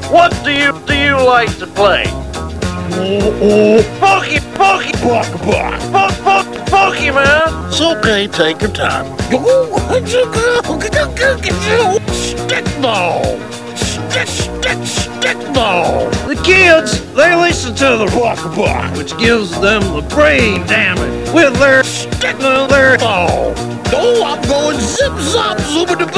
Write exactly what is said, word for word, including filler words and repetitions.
What do you do you like to play? Oh, oh, Pokey, pokey, buck, buck. po, po, Pokemon. It's okay, take your time. Stickball! Stick, stick, stickball! The kids, they listen to the Buck, buck. which gives them the brain damage with their stick, their Oh, oh, I'm going zip, zop, zoom,